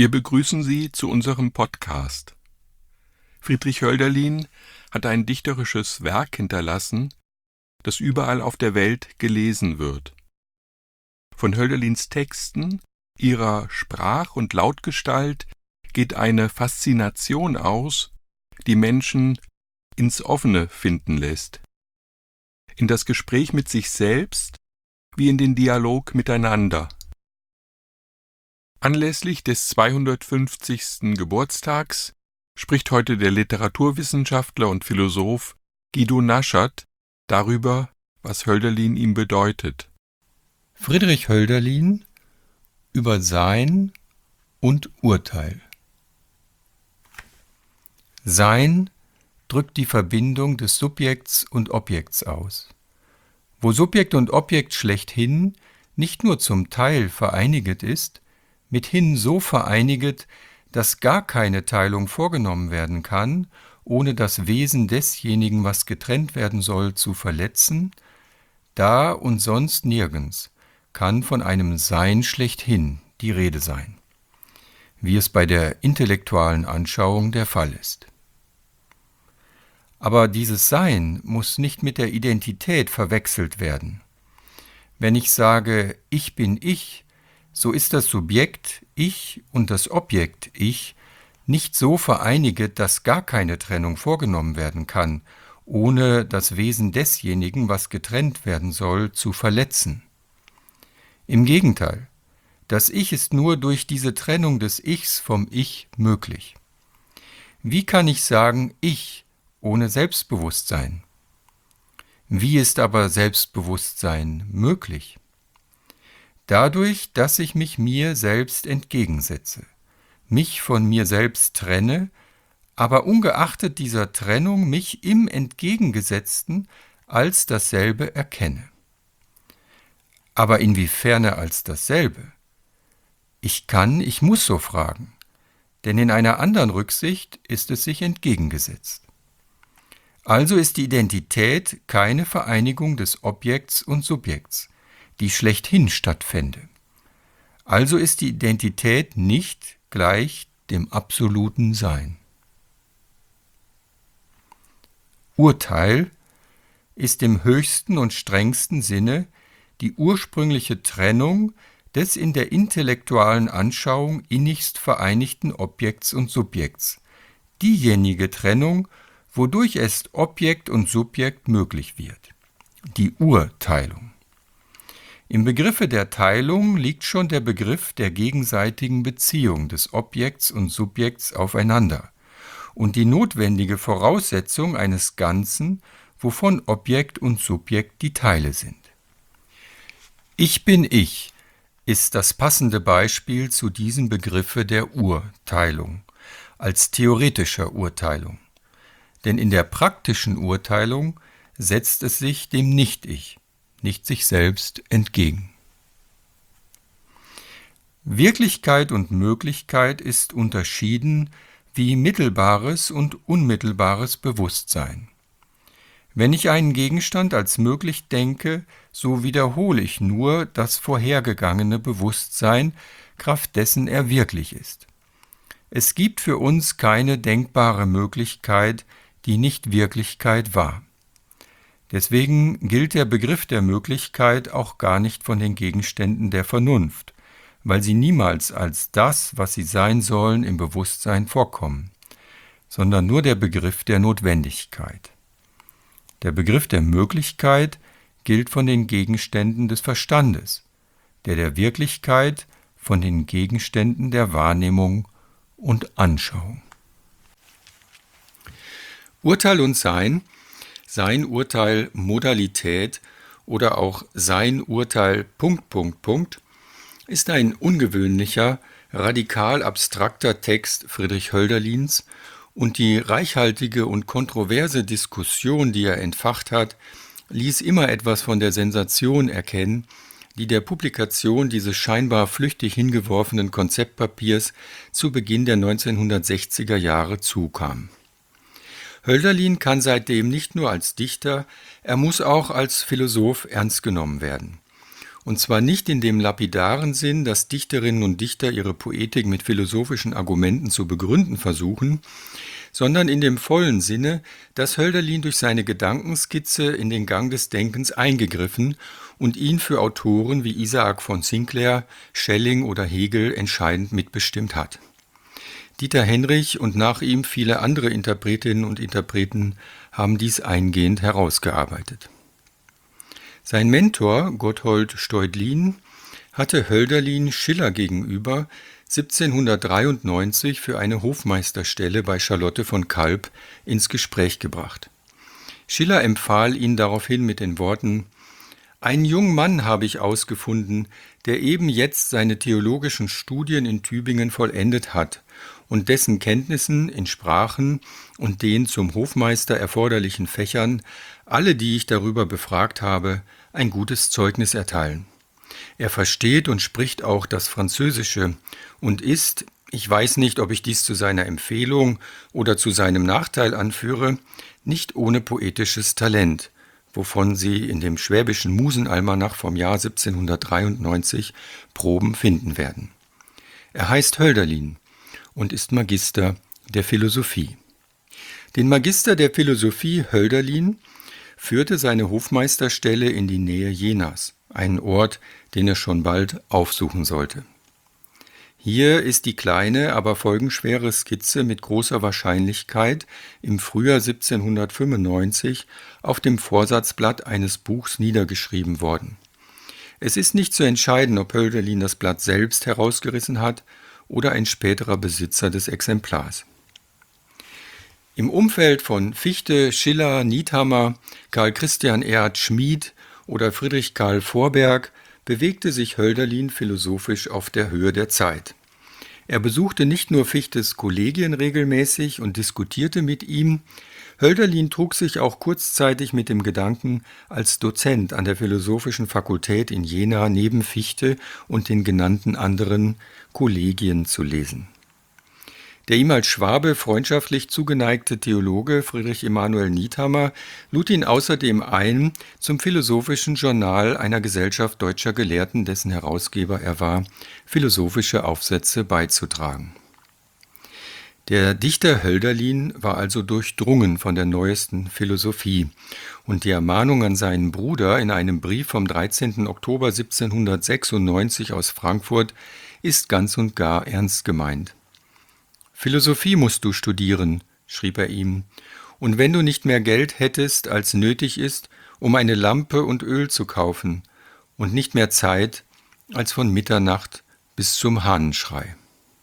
Wir begrüßen Sie zu unserem Podcast. Friedrich Hölderlin hat ein dichterisches Werk hinterlassen, das überall auf der Welt gelesen wird. Von Hölderlins Texten, ihrer Sprach- und Lautgestalt geht eine Faszination aus, die Menschen ins Offene finden lässt, in das Gespräch mit sich selbst wie in den Dialog miteinander. Anlässlich des 250. Geburtstags spricht heute der Literaturwissenschaftler und Philosoph Guido Naschert darüber, was Hölderlin ihm bedeutet. Friedrich Hölderlin über Sein und Urteil. Sein drückt die Verbindung des Subjekts und Objekts aus. Wo Subjekt und Objekt schlechthin nicht nur zum Teil vereiniget ist, mithin so vereiniget, dass gar keine Teilung vorgenommen werden kann, ohne das Wesen desjenigen, was getrennt werden soll, zu verletzen, da und sonst nirgends kann von einem Sein schlechthin die Rede sein, wie es bei der intellektualen Anschauung der Fall ist. Aber dieses Sein muss nicht mit der Identität verwechselt werden. Wenn ich sage, ich bin ich, so ist das Subjekt Ich und das Objekt Ich nicht so vereiniget, dass gar keine Trennung vorgenommen werden kann, ohne das Wesen desjenigen, was getrennt werden soll, zu verletzen. Im Gegenteil, das Ich ist nur durch diese Trennung des Ichs vom Ich möglich. Wie kann ich sagen Ich ohne Selbstbewusstsein? Wie ist aber Selbstbewusstsein möglich? Dadurch, dass ich mich mir selbst entgegensetze, mich von mir selbst trenne, aber ungeachtet dieser Trennung mich im Entgegengesetzten als dasselbe erkenne. Aber inwiefern als dasselbe? Ich muss so fragen, denn in einer anderen Rücksicht ist es sich entgegengesetzt. Also ist die Identität keine Vereinigung des Objekts und Subjekts, die schlechthin stattfände. Also ist die Identität nicht gleich dem absoluten Sein. Urteil ist im höchsten und strengsten Sinne die ursprüngliche Trennung des in der intellektualen Anschauung innigst vereinigten Objekts und Subjekts, diejenige Trennung, wodurch erst Objekt und Subjekt möglich wird, die Urteilung. Im Begriffe der Teilung liegt schon der Begriff der gegenseitigen Beziehung des Objekts und Subjekts aufeinander und die notwendige Voraussetzung eines Ganzen, wovon Objekt und Subjekt die Teile sind. Ich bin ich ist das passende Beispiel zu diesem Begriffe der Urteilung, als theoretischer Urteilung. Denn in der praktischen Urteilung setzt es sich dem Nicht-Ich, nicht sich selbst entgegen. Wirklichkeit und Möglichkeit ist unterschieden wie mittelbares und unmittelbares Bewusstsein. Wenn ich einen Gegenstand als möglich denke, so wiederhole ich nur das vorhergegangene Bewusstsein, kraft dessen er wirklich ist. Es gibt für uns keine denkbare Möglichkeit, die nicht Wirklichkeit war. Deswegen gilt der Begriff der Möglichkeit auch gar nicht von den Gegenständen der Vernunft, weil sie niemals als das, was sie sein sollen, im Bewusstsein vorkommen, sondern nur der Begriff der Notwendigkeit. Der Begriff der Möglichkeit gilt von den Gegenständen des Verstandes, der Wirklichkeit von den Gegenständen der Wahrnehmung und Anschauung. Urteil und Sein, Sein, Urteil, Modalität oder auch Sein, Urteil, ... ist ein ungewöhnlicher, radikal abstrakter Text Friedrich Hölderlins und die reichhaltige und kontroverse Diskussion, die er entfacht hat, ließ immer etwas von der Sensation erkennen, die der Publikation dieses scheinbar flüchtig hingeworfenen Konzeptpapiers zu Beginn der 1960er Jahre zukam. Hölderlin kann seitdem nicht nur als Dichter, er muss auch als Philosoph ernst genommen werden. Und zwar nicht in dem lapidaren Sinn, dass Dichterinnen und Dichter ihre Poetik mit philosophischen Argumenten zu begründen versuchen, sondern in dem vollen Sinne, dass Hölderlin durch seine Gedankenskizze in den Gang des Denkens eingegriffen und ihn für Autoren wie Isaac von Sinclair, Schelling oder Hegel entscheidend mitbestimmt hat. Dieter Henrich und nach ihm viele andere Interpretinnen und Interpreten haben dies eingehend herausgearbeitet. Sein Mentor Gotthold Steudlin hatte Hölderlin Schiller gegenüber 1793 für eine Hofmeisterstelle bei Charlotte von Kalb ins Gespräch gebracht. Schiller empfahl ihn daraufhin mit den Worten: »Einen jungen Mann habe ich ausgefunden, der eben jetzt seine theologischen Studien in Tübingen vollendet hat und dessen Kenntnissen in Sprachen und den zum Hofmeister erforderlichen Fächern alle, die ich darüber befragt habe, ein gutes Zeugnis erteilen. Er versteht und spricht auch das Französische und ist, ich weiß nicht, ob ich dies zu seiner Empfehlung oder zu seinem Nachteil anführe, nicht ohne poetisches Talent, wovon Sie in dem Schwäbischen Musenalmanach vom Jahr 1793 Proben finden werden. Er heißt Hölderlin und ist Magister der Philosophie. Den Magister der Philosophie Hölderlin führte seine Hofmeisterstelle in die Nähe Jenas, einen Ort, den er schon bald aufsuchen sollte. Hier ist die kleine, aber folgenschwere Skizze mit großer Wahrscheinlichkeit im Frühjahr 1795 auf dem Vorsatzblatt eines Buchs niedergeschrieben worden. Es ist nicht zu entscheiden, ob Hölderlin das Blatt selbst herausgerissen hat oder ein späterer Besitzer des Exemplars. Im Umfeld von Fichte, Schiller, Niethammer, Karl Christian Erhard Schmid oder Friedrich Karl Vorberg bewegte sich Hölderlin philosophisch auf der Höhe der Zeit. Er besuchte nicht nur Fichtes Kollegien regelmäßig und diskutierte mit ihm, Hölderlin trug sich auch kurzzeitig mit dem Gedanken, als Dozent an der Philosophischen Fakultät in Jena neben Fichte und den genannten anderen Kollegien zu lesen. Der ihm als Schwabe freundschaftlich zugeneigte Theologe Friedrich Emanuel Niethammer lud ihn außerdem ein, zum Philosophischen Journal einer Gesellschaft deutscher Gelehrten, dessen Herausgeber er war, philosophische Aufsätze beizutragen. Der Dichter Hölderlin war also durchdrungen von der neuesten Philosophie und die Ermahnung an seinen Bruder in einem Brief vom 13. Oktober 1796 aus Frankfurt ist ganz und gar ernst gemeint. »Philosophie musst du studieren«, schrieb er ihm, »und wenn du nicht mehr Geld hättest, als nötig ist, um eine Lampe und Öl zu kaufen, und nicht mehr Zeit, als von Mitternacht bis zum Hahnenschrei.«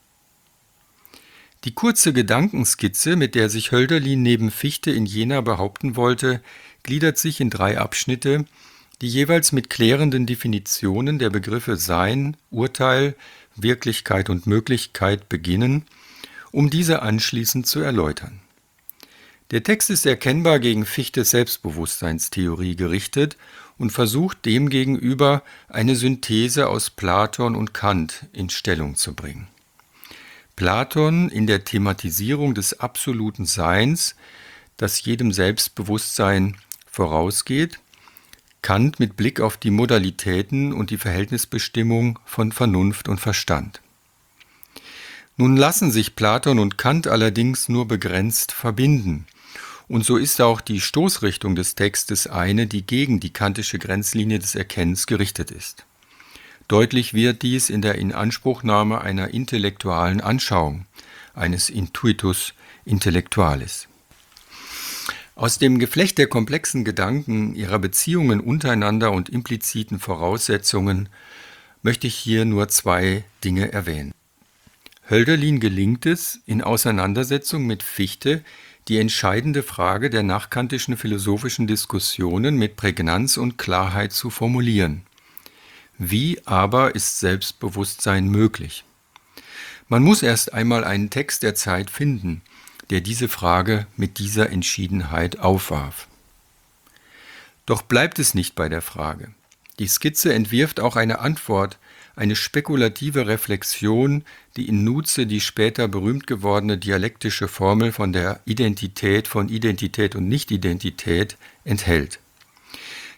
Die kurze Gedankenskizze, mit der sich Hölderlin neben Fichte in Jena behaupten wollte, gliedert sich in 3 Abschnitte, die jeweils mit klärenden Definitionen der Begriffe Sein, Urteil, Wirklichkeit und Möglichkeit beginnen, um diese anschließend zu erläutern. Der Text ist erkennbar gegen Fichtes Selbstbewusstseinstheorie gerichtet und versucht demgegenüber eine Synthese aus Platon und Kant in Stellung zu bringen. Platon in der Thematisierung des absoluten Seins, das jedem Selbstbewusstsein vorausgeht, Kant mit Blick auf die Modalitäten und die Verhältnisbestimmung von Vernunft und Verstand. Nun lassen sich Platon und Kant allerdings nur begrenzt verbinden. Und so ist auch die Stoßrichtung des Textes eine, die gegen die kantische Grenzlinie des Erkennens gerichtet ist. Deutlich wird dies in der Inanspruchnahme einer intellektualen Anschauung, eines Intuitus intellectualis. Aus dem Geflecht der komplexen Gedanken, ihrer Beziehungen untereinander und impliziten Voraussetzungen möchte ich hier nur 2 Dinge erwähnen. Hölderlin gelingt es, in Auseinandersetzung mit Fichte die entscheidende Frage der nachkantischen philosophischen Diskussionen mit Prägnanz und Klarheit zu formulieren. Wie aber ist Selbstbewusstsein möglich? Man muss erst einmal einen Text der Zeit finden, der diese Frage mit dieser Entschiedenheit aufwarf. Doch bleibt es nicht bei der Frage. Die Skizze entwirft auch eine Antwort, eine spekulative Reflexion, die in Nutze die später berühmt gewordene dialektische Formel von der Identität von Identität und Nichtidentität enthält.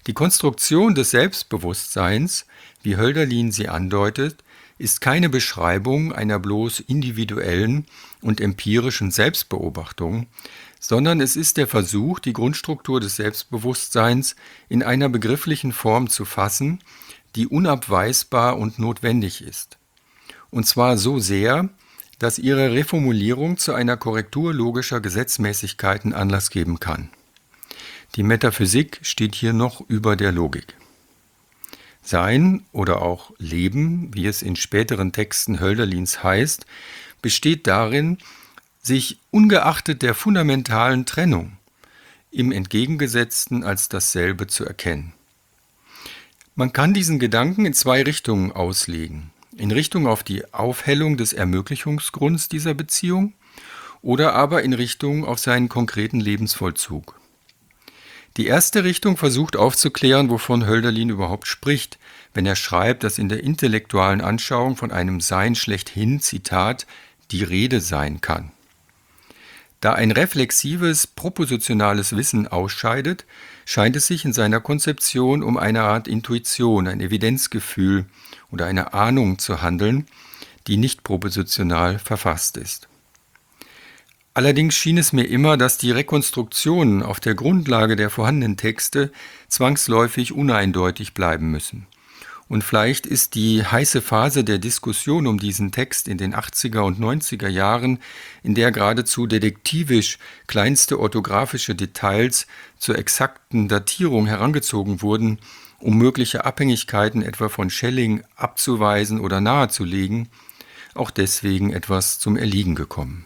Die Konstruktion des Selbstbewusstseins, wie Hölderlin sie andeutet, ist keine Beschreibung einer bloß individuellen und empirischen Selbstbeobachtung, sondern es ist der Versuch, die Grundstruktur des Selbstbewusstseins in einer begrifflichen Form zu fassen, die unabweisbar und notwendig ist. Und zwar so sehr, dass ihre Reformulierung zu einer Korrektur logischer Gesetzmäßigkeiten Anlass geben kann. Die Metaphysik steht hier noch über der Logik. Sein oder auch Leben, wie es in späteren Texten Hölderlins heißt, besteht darin, sich ungeachtet der fundamentalen Trennung im Entgegengesetzten als dasselbe zu erkennen. Man kann diesen Gedanken in zwei Richtungen auslegen. In Richtung auf die Aufhellung des Ermöglichungsgrunds dieser Beziehung oder aber in Richtung auf seinen konkreten Lebensvollzug. Die erste Richtung versucht aufzuklären, wovon Hölderlin überhaupt spricht, wenn er schreibt, dass in der intellektualen Anschauung von einem Sein schlechthin, Zitat, die Rede sein kann. Da ein reflexives, propositionales Wissen ausscheidet, scheint es sich in seiner Konzeption um eine Art Intuition, ein Evidenzgefühl oder eine Ahnung zu handeln, die nicht propositional verfasst ist. Allerdings schien es mir immer, dass die Rekonstruktionen auf der Grundlage der vorhandenen Texte zwangsläufig uneindeutig bleiben müssen. Und vielleicht ist die heiße Phase der Diskussion um diesen Text in den 80er und 90er Jahren, in der geradezu detektivisch kleinste orthografische Details zur exakten Datierung herangezogen wurden, um mögliche Abhängigkeiten etwa von Schelling abzuweisen oder nahezulegen, auch deswegen etwas zum Erliegen gekommen.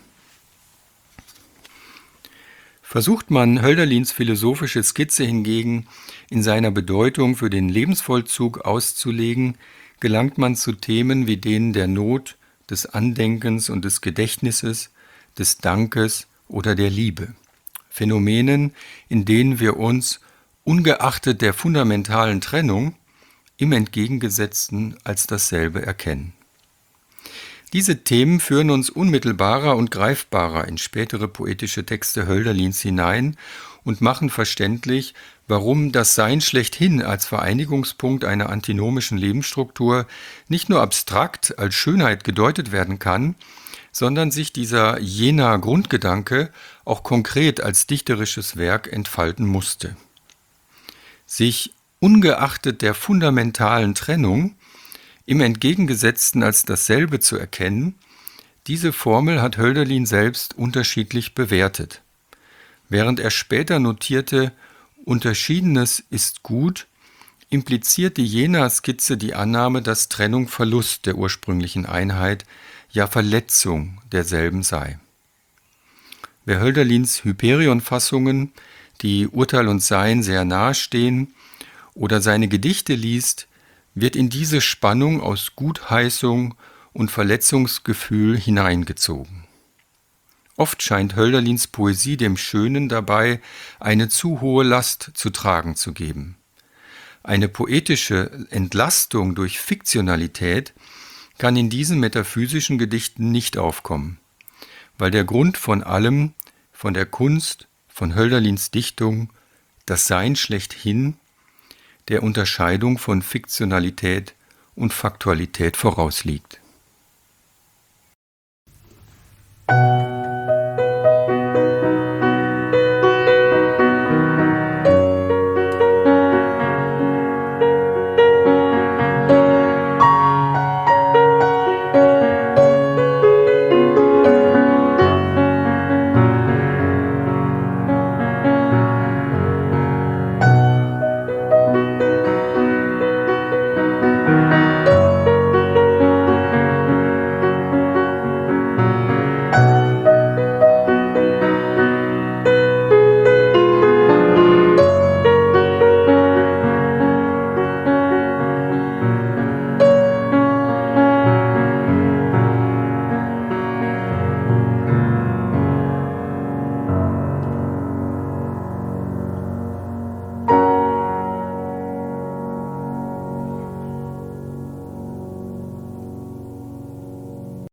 Versucht man Hölderlins philosophische Skizze hingegen in seiner Bedeutung für den Lebensvollzug auszulegen, gelangt man zu Themen wie denen der Not, des Andenkens und des Gedächtnisses, des Dankes oder der Liebe. Phänomenen, in denen wir uns, ungeachtet der fundamentalen Trennung, im Entgegengesetzten als dasselbe erkennen. Diese Themen führen uns unmittelbarer und greifbarer in spätere poetische Texte Hölderlins hinein und machen verständlich, warum das Sein schlechthin als Vereinigungspunkt einer antinomischen Lebensstruktur nicht nur abstrakt als Schönheit gedeutet werden kann, sondern sich dieser jener Grundgedanke auch konkret als dichterisches Werk entfalten musste. Sich ungeachtet der fundamentalen Trennung im Entgegengesetzten als dasselbe zu erkennen, diese Formel hat Hölderlin selbst unterschiedlich bewertet. Während er später notierte, Unterschiedenes ist gut, impliziert die Jena-Skizze die Annahme, dass Trennung Verlust der ursprünglichen Einheit, ja Verletzung derselben sei. Wer Hölderlins Hyperion-Fassungen, die Urteil und Sein sehr nahe stehen, oder seine Gedichte liest, wird in diese Spannung aus Gutheißung und Verletzungsgefühl hineingezogen. Oft scheint Hölderlins Poesie dem Schönen dabei eine zu hohe Last zu tragen zu geben. Eine poetische Entlastung durch Fiktionalität kann in diesen metaphysischen Gedichten nicht aufkommen, weil der Grund von allem, von der Kunst, von Hölderlins Dichtung, das Sein schlechthin, der Unterscheidung von Fiktionalität und Faktualität vorausliegt.